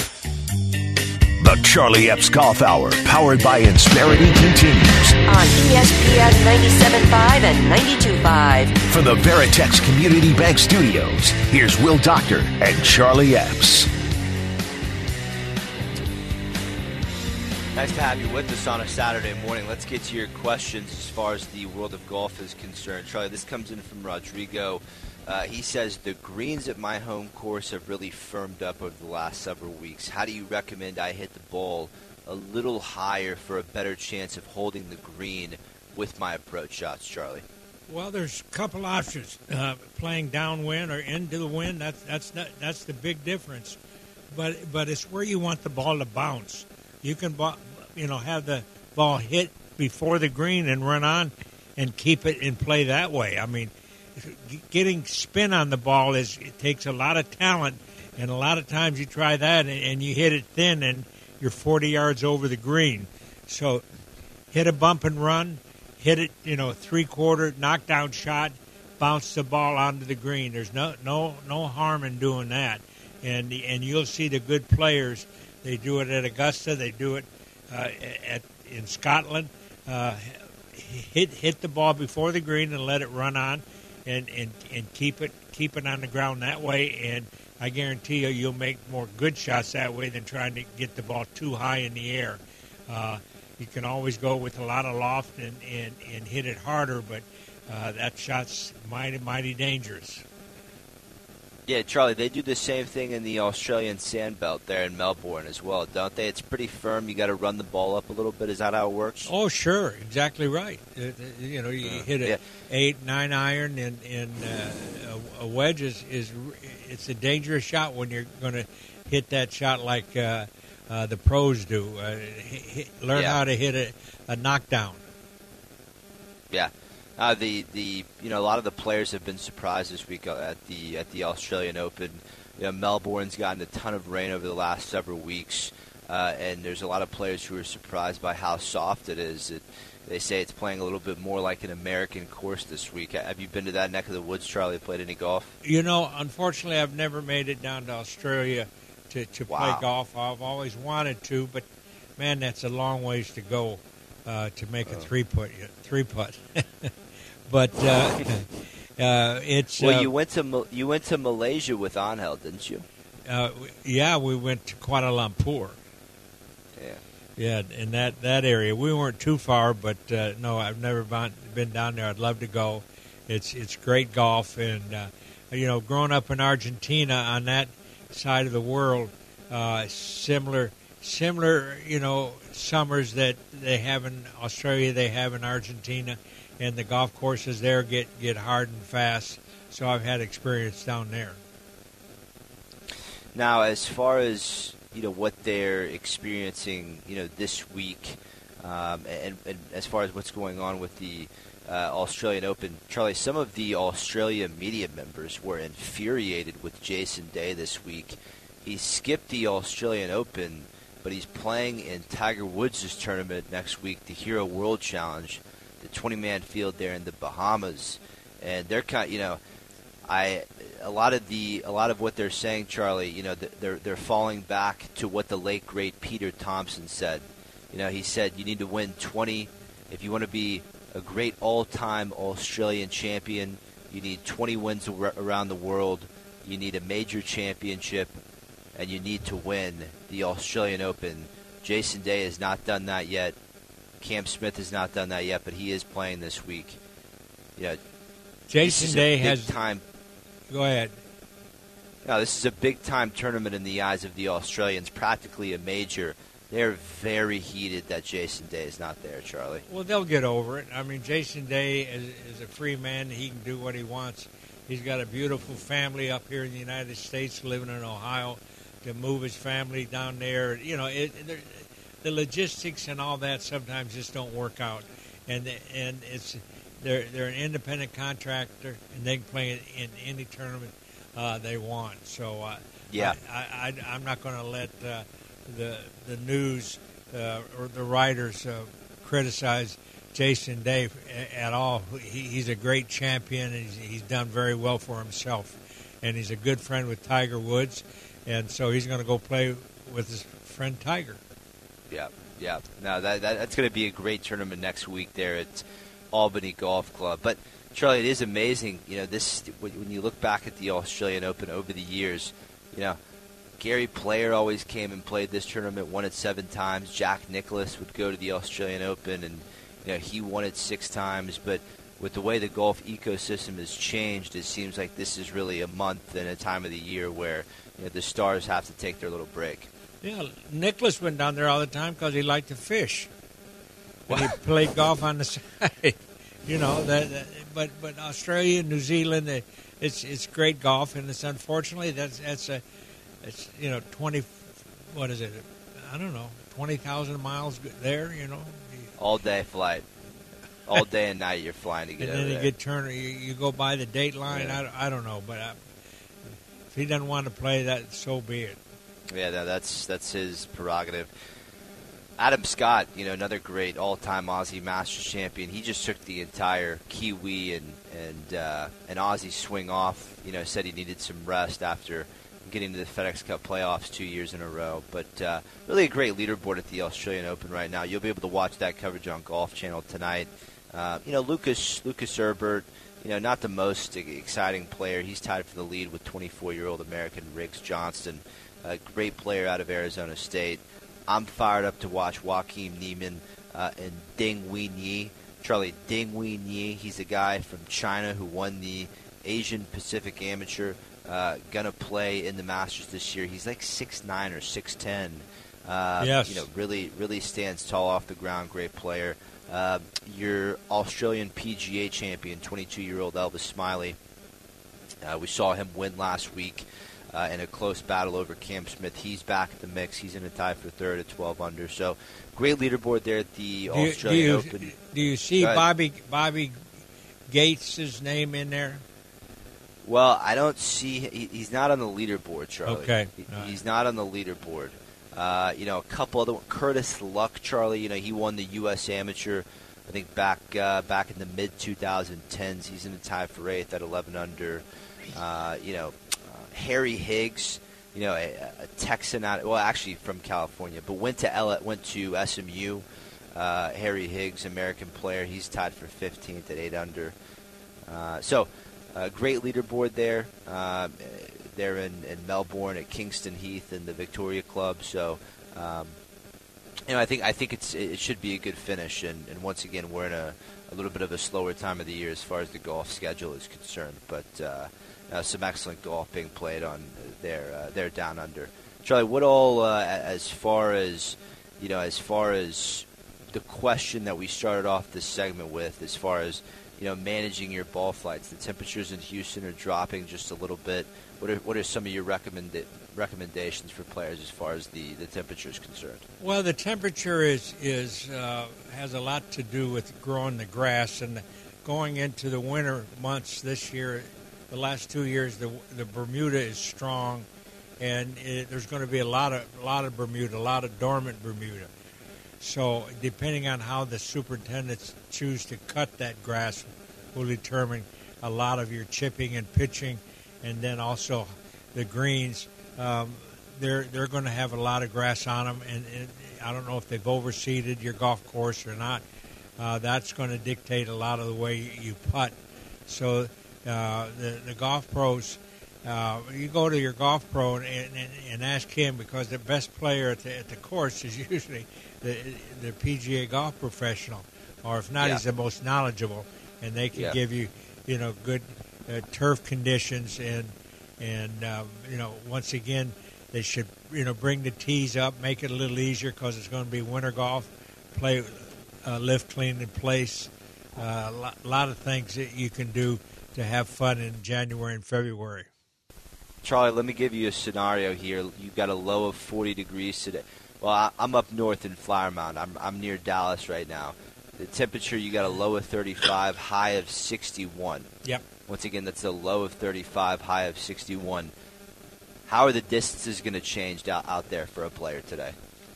[SPEAKER 2] The Charlie Epps Golf Hour, powered by Insperity, continues
[SPEAKER 3] On E S P N ninety-seven point five and ninety-two point five.
[SPEAKER 2] from the Veritex Community Bank Studios. Here's Will Doctor and Charlie Epps.
[SPEAKER 4] Nice to have you with us on a Saturday morning. Let's get to your questions as far as the world of golf is concerned. Charlie, this comes in from Rodrigo. Uh, he says, the greens at my home course have really firmed up over the last several weeks. How do you recommend I hit the ball a little higher for a better chance of holding the green with my approach shots, Charlie?
[SPEAKER 5] Well, there's a couple options. Uh, playing downwind or into the wind, that's that's not, that's the big difference. But but it's where you want the ball to bounce. You can, you know, have the ball hit before the green and run on and keep it and play that way. I mean, getting spin on the ball is it takes a lot of talent, and a lot of times you try that and, and you hit it thin and you're forty yards over the green. So hit a bump and run, hit it, you know, three-quarter knockdown shot, bounce the ball onto the green. There's no no no harm in doing that, and and you'll see the good players. They do it at Augusta. They do it uh, at in Scotland. Uh, hit hit the ball before the green and let it run on, and, and, and keep it keep it on the ground that way. And I guarantee you, you'll make more good shots that way than trying to get the ball too high in the air. Uh, you can always go with a lot of loft and, and, and hit it harder, but uh, that shot's mighty mighty dangerous.
[SPEAKER 4] Yeah, Charlie, they do the same thing in the Australian Sandbelt there in Melbourne as well, don't they? It's pretty firm. You got to run the ball up a little bit. Is that how it works?
[SPEAKER 5] Oh, sure, exactly right. Uh, you know, you uh, hit a
[SPEAKER 4] yeah.
[SPEAKER 5] eight, nine iron, and, and uh, a, a wedge is, is it's a dangerous shot when you're going to hit that shot like uh, uh, the pros do. Uh, hit, learn
[SPEAKER 4] yeah.
[SPEAKER 5] how to hit a, a knockdown.
[SPEAKER 4] Yeah. Uh, the the you know a lot of the players have been surprised this week at the at the Australian Open. You know, Melbourne's gotten a ton of rain over the last several weeks, uh, and there's a lot of players who are surprised by how soft it is. It, they say it's playing a little bit more like an American course this week. Have you been to that neck of the woods, Charlie? Played any golf?
[SPEAKER 5] You know, unfortunately, I've never made it down to Australia to to
[SPEAKER 4] wow.
[SPEAKER 5] play golf. I've always wanted to, but man, that's a long ways to go uh, to make a
[SPEAKER 4] oh.
[SPEAKER 5] three putt three putt. But uh, uh, it's
[SPEAKER 4] well.
[SPEAKER 5] Uh,
[SPEAKER 4] You went to you went to Malaysia with Angel, didn't you?
[SPEAKER 5] Uh, yeah, we went to Kuala Lumpur.
[SPEAKER 4] Yeah,
[SPEAKER 5] yeah, in that, that area. We weren't too far, but uh, no, I've never been, been down there. I'd love to go. It's it's great golf, and uh, you know, growing up in Argentina on that side of the world, uh, similar similar you know summers that they have in Australia, they have in Argentina. And the golf courses there get, get hard and fast, so I've had experience down there.
[SPEAKER 4] Now, as far as you know, what they're experiencing, you know, this week, um, and, and as far as what's going on with the uh, Australian Open, Charlie, some of the Australia media members were infuriated with Jason Day this week. He skipped the Australian Open, but he's playing in Tiger Woods' tournament next week, the Hero World Challenge. The twenty-man field there in the Bahamas, and they're kind, you know, I a lot of the a lot of what they're saying, Charlie, you know, they're they're falling back to what the late great Peter Thompson said. You know, he said you need to win twenty if you want to be a great all-time Australian champion. You need twenty wins around the world. You need a major championship, and you need to win the Australian Open. Jason Day has not done that yet. Cam Smith has not done that yet, but he is playing this week. Yeah,
[SPEAKER 5] Jason Day has
[SPEAKER 4] time.
[SPEAKER 5] Go ahead.
[SPEAKER 4] No, this is a big time tournament in the eyes of the Australians, practically a major. They're very heated that Jason Day is not there, Charlie.
[SPEAKER 5] Well, they'll get over it. I mean, Jason Day is, is a free man. He can do what he wants. He's got a beautiful family up here in the United States, living in Ohio. To move his family down there, you know, it. The logistics and all that sometimes just don't work out, and and it's they're they're an independent contractor and they can play in, in any tournament uh, they want. So uh,
[SPEAKER 4] yeah,
[SPEAKER 5] I, I, I'm not going to let uh, the the news uh, or the writers uh, criticize Jason Day at all. He, he's a great champion, and he's, he's done very well for himself, and he's a good friend with Tiger Woods, and so he's going to go play with his friend Tiger.
[SPEAKER 4] Yeah, yeah. No, that, that that's going to be a great tournament next week there at Albany Golf Club. But Charlie, it is amazing. You know, this when you look back at the Australian Open over the years. You know, Gary Player always came and played this tournament, won it seven times. Jack Nicklaus would go to the Australian Open, and you know he won it six times. But with the way the golf ecosystem has changed, it seems like this is really a month and a time of the year where you know, the stars have to take their little break.
[SPEAKER 5] Yeah, Nicholas went down there all the time because he liked to fish. And he played golf on the side. You know, that, that, but but Australia, New Zealand, they, it's it's great golf, and it's unfortunately that's that's a it's you know twenty what is it? I don't know, twenty thousand miles there. You know,
[SPEAKER 4] all day flight, all day and night you're flying to get.
[SPEAKER 5] And then
[SPEAKER 4] over
[SPEAKER 5] you
[SPEAKER 4] there.
[SPEAKER 5] get turned. You, you go by the date line.
[SPEAKER 4] Yeah.
[SPEAKER 5] I, I don't know, but I, if he doesn't want to play, that so be it.
[SPEAKER 4] Yeah, no, that's that's his prerogative. Adam Scott, you know, another great all-time Aussie Masters champion. He just took the entire Kiwi and and uh, an Aussie swing off. You know, said he needed some rest after getting to the FedEx Cup playoffs two years in a row. But uh, really a great leaderboard at the Australian Open right now. You'll be able to watch that coverage on Golf Channel tonight. Uh, you know, Lucas Lucas Herbert, you know, not the most exciting player. He's tied for the lead with twenty-four-year-old American Riggs Johnston, a great player out of Arizona State. I'm fired up to watch Joaquin Niemann uh, and Ding Wenyi. Charlie, Ding Wenyi, he's a guy from China who won the Asian Pacific Amateur. Uh, gonna play in the Masters this year. He's like six nine or six ten. Uh,
[SPEAKER 5] yes.
[SPEAKER 4] You know, really, really stands tall off the ground. Great player. Uh, your Australian P G A champion, twenty-two-year-old Elvis Smiley. Uh, we saw him win last week uh, in a close battle over Cam Smith. He's back at the mix. He's in a tie for third at twelve under. So, great leaderboard there at the
[SPEAKER 5] do
[SPEAKER 4] Australian
[SPEAKER 5] you,
[SPEAKER 4] Open.
[SPEAKER 5] Do you see Bobby Bobby Gates' name in there?
[SPEAKER 4] Well, I don't see. He, he's not on the leaderboard, Charlie.
[SPEAKER 5] Okay.
[SPEAKER 4] He,
[SPEAKER 5] right.
[SPEAKER 4] He's not on the leaderboard. Uh, you know, a couple other Curtis Luck, Charlie. You know, he won the U S Amateur, I think back uh, back in the mid twenty tens. He's in the tie for eighth at eleven under. Uh, you know, uh, Harry Higgs. You know, a, a Texan out. Well, actually from California, but went to L- went to S M U. Uh, Harry Higgs, American player. He's tied for fifteenth at eight under. Uh, so, uh, great leaderboard there. Uh, They're in, in Melbourne at Kingston Heath and the Victoria Club. So, um, you know, I think I think it's it should be a good finish. And, and once again, we're in a, a little bit of a slower time of the year as far as the golf schedule is concerned. But uh, uh, some excellent golf being played on there uh, there down under. Charlie, what all uh, as far as you know, as far as the question that we started off this segment with, as far as you know, managing your ball flights. The temperatures in Houston are dropping just a little bit. What are what are some of your recommend recommendations for players as far as the, the temperature is concerned?
[SPEAKER 5] Well, the temperature is is uh, has a lot to do with growing the grass, and going into the winter months this year, the last two years, the the Bermuda is strong, and it, there's going to be a lot of a lot of Bermuda, a lot of dormant Bermuda. So, depending on how the superintendents choose to cut that grass, will determine a lot of your chipping and pitching. And then also the greens, um, they're they're going to have a lot of grass on them, and, and I don't know if they've overseeded your golf course or not. Uh, that's going to dictate a lot of the way you putt. So uh, the the golf pros, uh, you go to your golf pro and, and, and ask him, because the best player at the, at the course is usually the the P G A golf professional, or if not,
[SPEAKER 4] yeah.
[SPEAKER 5] he's the most knowledgeable, and they can
[SPEAKER 4] yeah.
[SPEAKER 5] give you you know good. Uh, turf conditions, and and uh, you know once again they should you know bring the tees up, make it a little easier because it's going to be winter golf. Play uh, lift, clean in place. A uh, lot, lot of things that you can do to have fun in January and February.
[SPEAKER 4] Charlie, let me give you a scenario here. You've got a low of forty degrees today. Well, I, I'm up north in Flower Mound. I'm I'm near Dallas right now. The temperature, you got a low of thirty-five, high of sixty-one.
[SPEAKER 5] Yep.
[SPEAKER 4] Once again, that's a low of thirty-five, high of sixty-one. How are the distances going to change out, out there for a player today?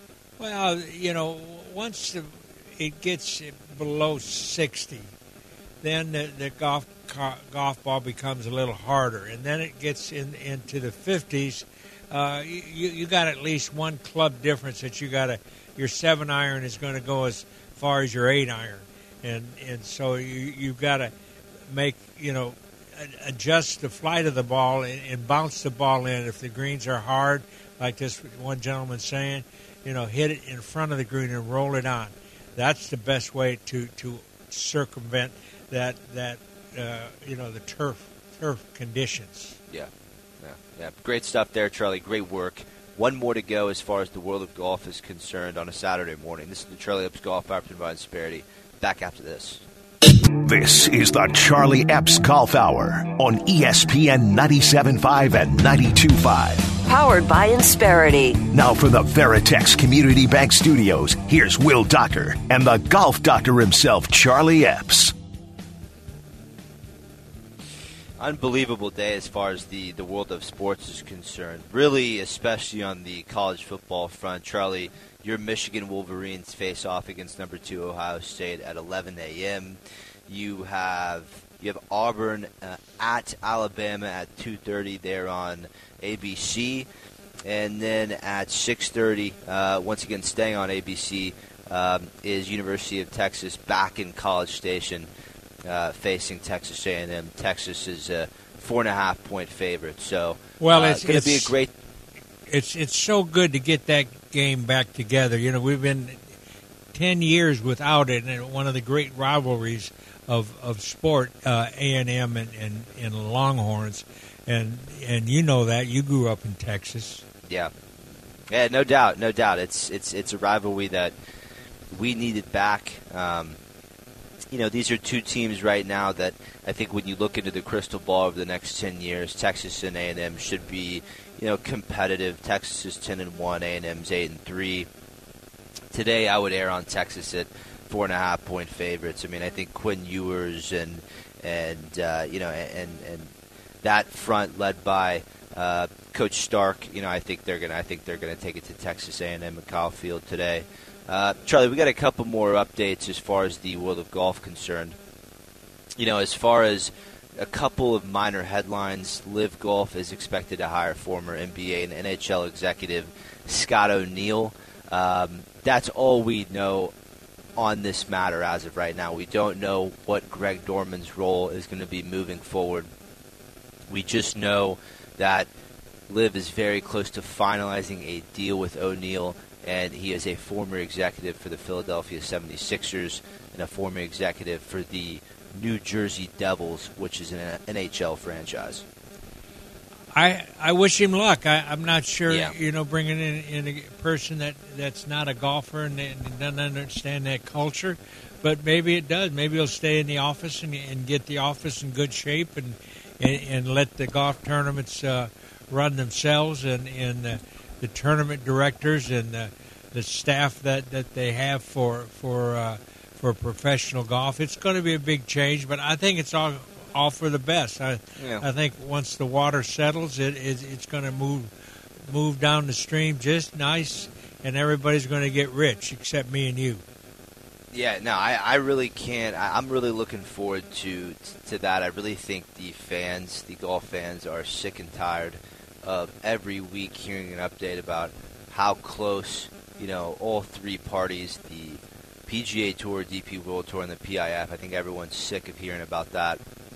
[SPEAKER 5] Well, you know, once the, it gets below sixty, then the, the golf golf ball becomes a little harder, and then it gets in into the fifties. Uh, you you got at least one club difference that you got to. Your seven iron is going to go as far as your eight iron, and and so you you've got to make you know adjust the flight of the ball and, and bounce the ball in. If the greens are hard, like this one gentleman saying, you know, hit it in front of the green and roll it on. That's the best way to, to circumvent that that uh, you know the turf turf conditions.
[SPEAKER 4] Yeah, yeah, yeah. Great stuff there, Charlie. Great work. One more to go as far as the world of golf is concerned on a Saturday morning. This is the Charlie Epps Golf Hour presented by Insperity. Back after this.
[SPEAKER 2] This is the Charlie Epps Golf Hour on E S P N ninety-seven point five and ninety-two point five.
[SPEAKER 3] Powered by Insperity.
[SPEAKER 2] Now from the Veritex Community Bank Studios, here's Will Doctor and the golf doctor himself, Charlie Epps.
[SPEAKER 4] Unbelievable day as far as the, the world of sports is concerned. Really, especially on the college football front. Charlie, your Michigan Wolverines face off against number two Ohio State at eleven a.m. You have you have Auburn uh, at Alabama at two thirty there on A B C. And then at six thirty, uh, once again staying on A B C, um, is University of Texas back in College Station uh, facing Texas A and M. Texas is a four and a half point favorite. So
[SPEAKER 5] well,
[SPEAKER 4] uh,
[SPEAKER 5] it's
[SPEAKER 4] going to be a great.
[SPEAKER 5] It's it's so good to get that game back together. You know, we've been ten years without it, and one of the great rivalries of of sport, uh, A and M and, and and Longhorns, and and you know that you grew up in Texas.
[SPEAKER 4] Yeah, yeah, no doubt, no doubt. It's it's it's a rivalry that we needed back. Um, you know, these are two teams right now that I think when you look into the crystal ball over the next ten years, Texas and A and M should be, you know, competitive. Texas is ten and one, A and M's eight and three. Today, I would err on Texas at four and a half point favorites. I mean, I think Quinn Ewers and and uh, you know and and that front led by Uh, Coach Stark, you know, I think they're gonna. I think they're gonna take it to Texas A and M at Kyle Field today. Uh, Charlie, we got a couple more updates as far as the world of golf concerned. You know, as far as a couple of minor headlines, Live Golf is expected to hire former N B A and N H L executive Scott O'Neill. Um, that's all we know on this matter as of right now. We don't know what Greg Dorman's role is going to be moving forward. We just know that Liv is very close to finalizing a deal with O'Neill, and he is a former executive for the Philadelphia seventy-sixers and a former executive for the New Jersey Devils, which is an N H L franchise.
[SPEAKER 5] I I wish him luck. I, I'm not sure,
[SPEAKER 4] Yeah.
[SPEAKER 5] you know, bringing in, in a person that, that's not a golfer and, and doesn't understand that culture, but maybe it does. Maybe he'll stay in the office and, and get the office in good shape and and, and let the golf tournaments uh, run themselves and, and uh, the tournament directors and uh, the staff that, that they have for for uh, for professional golf. It's going to be a big change, but I think it's all all for the best. I
[SPEAKER 4] Yeah.
[SPEAKER 5] I think once the water settles, it, it it's going to move move down the stream just nice, and everybody's going to get rich except me and you.
[SPEAKER 4] Yeah, no, I, I really can't. I, I'm really looking forward to to that. I really think the fans, the golf fans, are sick and tired of every week hearing an update about how close, you know, all three parties, the P G A Tour, D P World Tour, and the P I F. I think everyone's sick of hearing about that.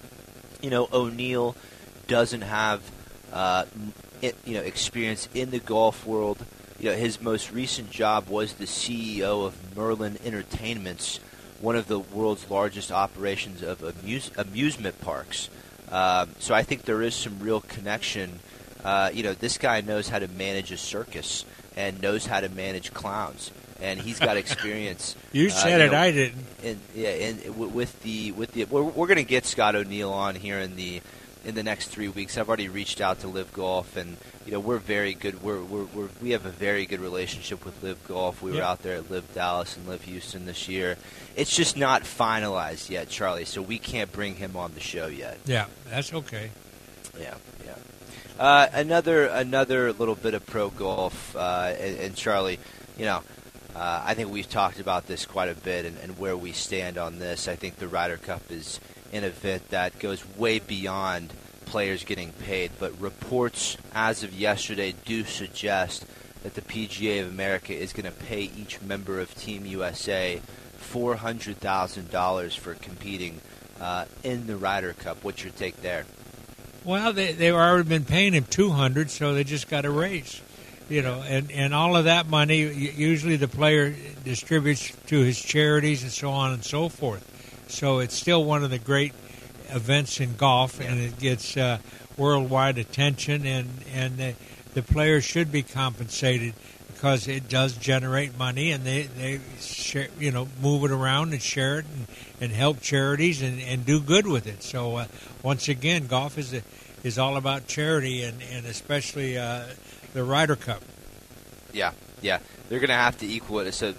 [SPEAKER 4] You know, O'Neill doesn't have, uh, it, you know, experience in the golf world. You know, his most recent job was the C E O of Merlin Entertainments, one of the world's largest operations of amuse- amusement parks. Uh, so I think there is some real connection. Uh, you know, this guy knows how to manage a circus and knows how to manage clowns, and he's got experience.
[SPEAKER 5] You said
[SPEAKER 4] uh,
[SPEAKER 5] it,
[SPEAKER 4] know,
[SPEAKER 5] I didn't.
[SPEAKER 4] And yeah, and w- with the with the we're, we're going to get Scott O'Neill on here in the in the next three weeks. I've already reached out to Live Golf, and you know we're very good. We're, we're, we're we have a very good relationship with Live Golf. We were
[SPEAKER 5] Yep.
[SPEAKER 4] out there at Live Dallas and Live Houston this year. It's just not finalized yet, Charlie. So we can't bring him on the show yet.
[SPEAKER 5] Yeah, that's okay.
[SPEAKER 4] Yeah, yeah. Uh, another another little bit of pro golf, uh, and, and Charlie, you know, uh, I think we've talked about this quite a bit, and, and where we stand on this. I think the Ryder Cup is an event that goes way beyond players getting paid, but reports as of yesterday do suggest that the P G A of America is going to pay each member of Team U S A four hundred thousand dollars for competing uh, in the Ryder Cup. What's your take there?
[SPEAKER 5] Well, they they've already been paying him two hundred, so they just got a raise, you know, and, and all of that money usually the player distributes to his charities and so on and so forth. So it's still one of the great events in golf, and it gets uh, worldwide attention, and and the, the players should be compensated because it does generate money, and they they share, you know move it around and share it and, and help charities and, and do good with it. So uh, once again, golf is a, is all about charity, and and especially uh, the Ryder Cup.
[SPEAKER 4] Yeah, yeah, they're going to have to equal it. So,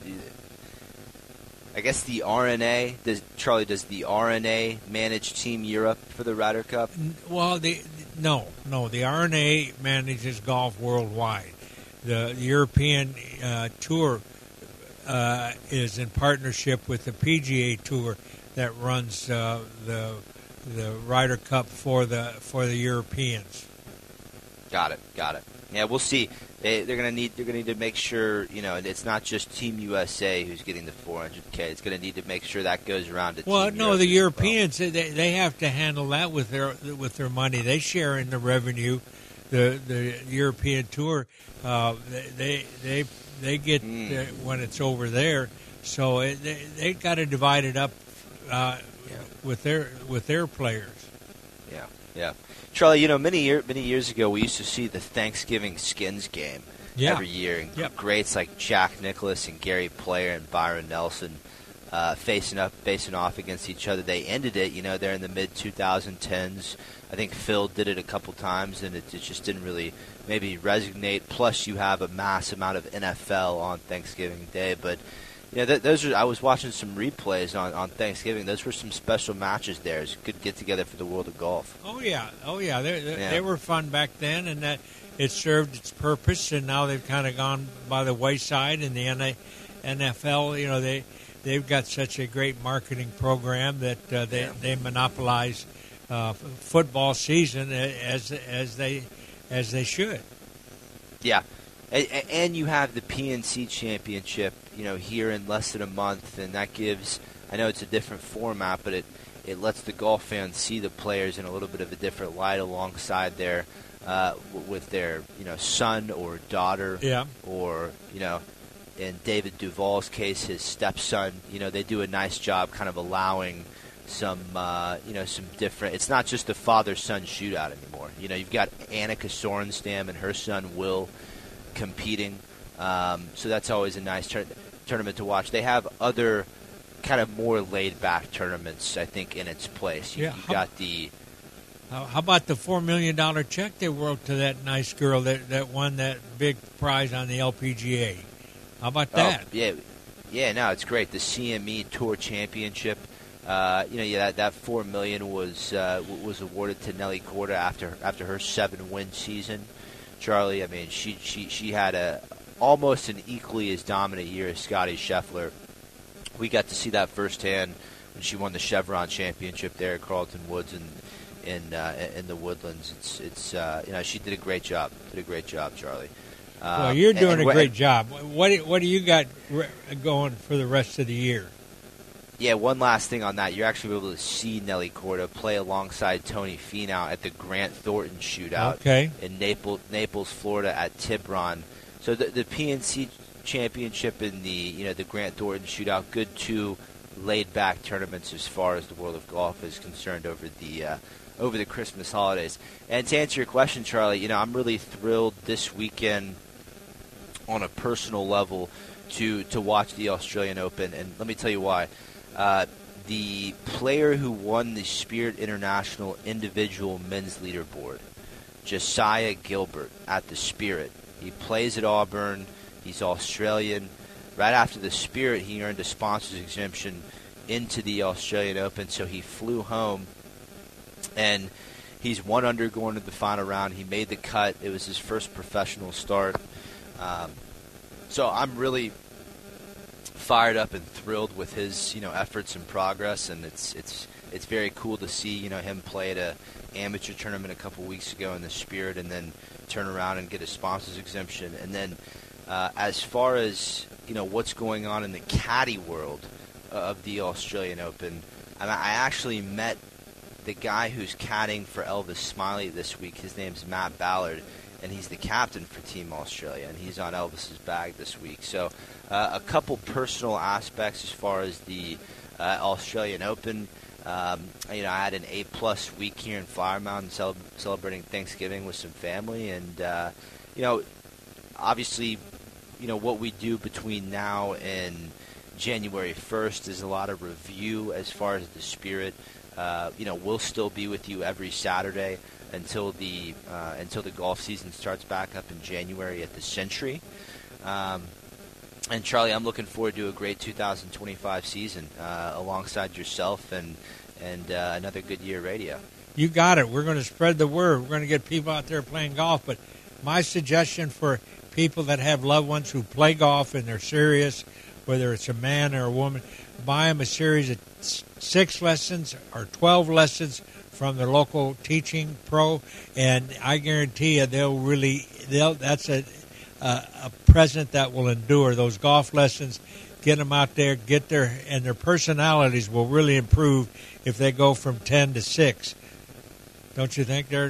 [SPEAKER 4] I guess the R N A, does, Charlie, does the R N A manage Team Europe for the Ryder Cup?
[SPEAKER 5] Well, the no, no, the R N A manages golf worldwide. The European uh, Tour uh, is in partnership with the P G A Tour that runs uh, the the Ryder Cup for the for the Europeans.
[SPEAKER 4] Got it. Got it. Yeah, we'll see. They, they're gonna need. They're gonna need to make sure. You know, it's not just Team U S A who's getting the four hundred K. It's gonna need to make sure that goes around to.
[SPEAKER 5] Well,
[SPEAKER 4] Team
[SPEAKER 5] no,
[SPEAKER 4] Europe
[SPEAKER 5] the
[SPEAKER 4] as
[SPEAKER 5] Europeans they they have to handle that with their with their money. They share in the revenue. The the European tour, uh, they they they get
[SPEAKER 4] Mm.
[SPEAKER 5] the, when it's over there. So it, they they got to divide it up uh,
[SPEAKER 4] Yeah.
[SPEAKER 5] with their with their players.
[SPEAKER 4] Yeah, yeah. Charlie, you know, many year, many years ago, we used to see the Thanksgiving Skins game
[SPEAKER 5] Yeah.
[SPEAKER 4] every year. And
[SPEAKER 5] Yep.
[SPEAKER 4] Greats like Jack Nicklaus and Gary Player and Byron Nelson uh, facing up, facing off against each other. They ended it, you know, they're in the mid twenty tens. I think Phil did it a couple times, and it, it just didn't really maybe resonate. Plus, you have a mass amount of N F L on Thanksgiving Day, but. Yeah, th- those are. I was watching some replays on, on Thanksgiving. Those were some special matches there. It was a good get together for the world of golf.
[SPEAKER 5] Oh yeah, oh yeah, they they,
[SPEAKER 4] Yeah.
[SPEAKER 5] they were fun back then, and that it served its purpose. And now they've kind of gone by the wayside. And the N F L, you know, they they've got such a great marketing program that uh, they
[SPEAKER 4] Yeah.
[SPEAKER 5] they monopolize uh, f- football season as as they as they should.
[SPEAKER 4] Yeah, and, and you have the P N C Championship, you know, here in less than a month, and that gives. I know it's a different format, but it it lets the golf fans see the players in a little bit of a different light alongside their uh, w- with their you know son or daughter,
[SPEAKER 5] Yeah.
[SPEAKER 4] or you know. In David Duval's case, his stepson, you know, they do a nice job kind of allowing some, uh, you know, some different. It's not just a father-son shootout anymore. You know, you've got Annika Sorenstam and her son Will competing, um, so that's always a nice tur- tournament to watch. They have other kind of more laid-back tournaments, I think, in its place. You,
[SPEAKER 5] Yeah,
[SPEAKER 4] you've
[SPEAKER 5] how-
[SPEAKER 4] got the
[SPEAKER 5] How how about the four million dollar check they wrote to that nice girl that that won that big prize on the L P G A? How about that?
[SPEAKER 4] Oh, yeah, yeah. No, it's great. The C M E Tour Championship. Uh, you know, yeah, that, that four million was uh, w- was awarded to Nelly Korda after after her seven win season. Charlie, I mean, she she she had a almost an equally as dominant year as Scotty Scheffler. We got to see that firsthand when she won the Chevron Championship there at Carlton Woods and in uh, in the Woodlands. It's it's uh, you know she did a great job. Did a great job, Charlie. Uh,
[SPEAKER 5] Well, you're
[SPEAKER 4] and-
[SPEAKER 5] doing
[SPEAKER 4] and
[SPEAKER 5] a
[SPEAKER 4] wh-
[SPEAKER 5] great job. What do- what do you got re- going for the rest of the year?
[SPEAKER 4] Yeah, one last thing on that. You're actually able to see Nelly Korda play alongside Tony Finau at the Grant Thornton Shootout
[SPEAKER 5] Okay.
[SPEAKER 4] in Naples, Naples, Florida at Tiburon. So the, the P N C Championship and the you know the Grant Thornton Shootout, good two laid-back tournaments as far as the world of golf is concerned over the uh, over the Christmas holidays. And to answer your question, Charlie, you know I'm really thrilled this weekend on a personal level to to watch the Australian Open, and let me tell you why. Uh, the player who won the Spirit International individual men's leaderboard, Josiah Gilbert at the Spirit. He plays at Auburn. He's Australian. Right after the Spirit, he earned a sponsor's exemption into the Australian Open, so he flew home, and he's one under going to the final round. He made the cut. It was his first professional start. Um, so I'm really fired up and thrilled with his, you know, efforts and progress, and it's it's it's very cool to see, you know, him play at a amateur tournament a couple weeks ago in the Spirit, and then turn around and get a sponsor's exemption. And then, uh, as far as you know, what's going on in the caddy world of the Australian Open, I, mean, I actually met the guy who's caddying for Elvis Smiley this week. His name's Matt Ballard, and he's the captain for Team Australia, and he's on Elvis's bag this week. So uh, a couple personal aspects as far as the uh, Australian Open. Um, you know, I had an A-plus week here in Flower Mountain cel- celebrating Thanksgiving with some family, and, uh, you know, obviously, you know, what we do between now and January first is a lot of review as far as the Spirit. Uh, you know, we'll still be with you every Saturday until the uh, until the golf season starts back up in January at the Century. Um, and Charlie, I'm looking forward to a great two thousand twenty-five season uh, alongside yourself and and uh, another good year radio.
[SPEAKER 5] You got it. We're going to spread the word. We're going to get people out there playing golf. But my suggestion for people that have loved ones who play golf and they're serious, whether it's a man or a woman, buy them a series of s- six lessons or twelve lessons from the local teaching pro, and I guarantee you they'll really they'll that's a a, a present that will endure. Those golf lessons, get them out there, get their and their personalities will really improve if they go from ten to six. Don't you think, they're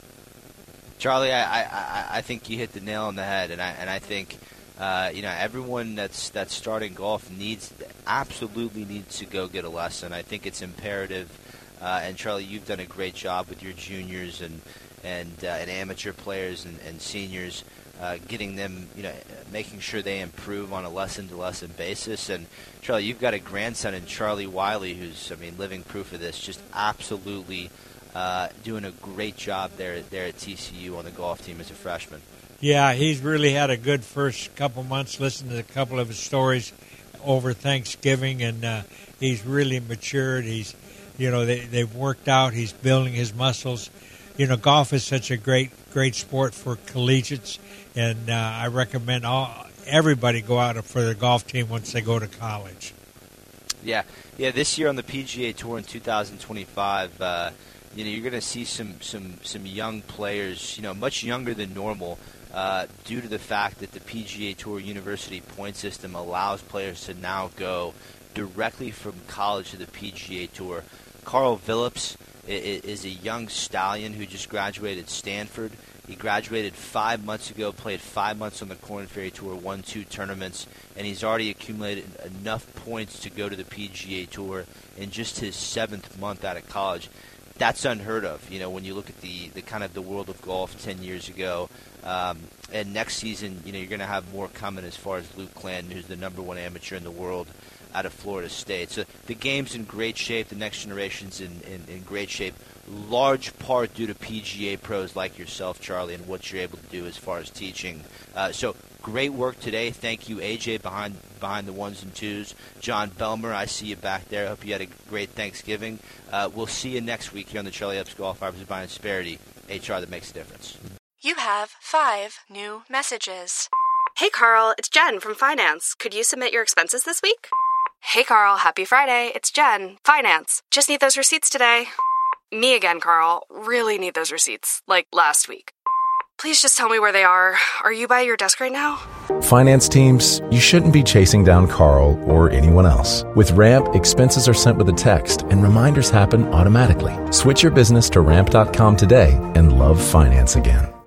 [SPEAKER 4] Charlie? I, I I think you hit the nail on the head, and I and I think. Uh, you know, everyone that's that's starting golf needs absolutely needs to go get a lesson. I think it's imperative. Uh, and Charlie, you've done a great job with your juniors and and uh, and amateur players and, and seniors, uh, getting them, you know, making sure they improve on a lesson-to-lesson basis. And Charlie, you've got a grandson in Charlie Wiley, who's, I mean, living proof of this. Just absolutely uh, doing a great job there there at T C U on the golf team as a freshman.
[SPEAKER 5] Yeah, he's really had a good first couple months. Listened to a couple of his stories over Thanksgiving, and uh, he's really matured. He's, you know, they, they've worked out. He's building his muscles. You know, golf is such a great, great sport for collegiates, and uh, I recommend all everybody go out for their golf team once they go to college.
[SPEAKER 4] Yeah, yeah. This year on the P G A Tour in two thousand twenty-five, uh, you know, you're going to see some, some, some young players, you know, much younger than normal. Uh, due to the fact that the P G A Tour University point system allows players to now go directly from college to the P G A Tour. Carl Phillips is a young stallion who just graduated Stanford. He graduated five months ago, played five months on the Korn Ferry Tour, won two tournaments, and he's already accumulated enough points to go to the P G A Tour in just his seventh month out of college. That's unheard of, you know, when you look at the, the kind of the world of golf ten years ago. Um, and next season, you know, you're going to have more coming as far as Luke Clanton, who's the number one amateur in the world out of Florida State. So the game's in great shape. The next generation's in, in, in great shape, large part due to P G A pros like yourself, Charlie, and what you're able to do as far as teaching. Uh, so great work today. Thank you, A J, behind behind the ones and twos. John Belmer, I see you back there. I hope you had a great Thanksgiving. Uh, we'll see you next week here on the Charlie Epps Golf Hour by Insperity, H R that makes a difference.
[SPEAKER 7] You have five new messages.
[SPEAKER 8] Hey, Carl, it's Jen from Finance. Could you submit your expenses this week?
[SPEAKER 7] Hey, Carl, happy Friday. It's Jen, Finance.
[SPEAKER 8] Just need those receipts today.
[SPEAKER 7] Me again, Carl. Really need those receipts, like last week. Please just tell me where they are. Are you by your desk right now?
[SPEAKER 9] Finance teams, you shouldn't be chasing down Carl or anyone else. With Ramp, expenses are sent with a text and reminders happen automatically. Switch your business to ramp dot com today and love finance again.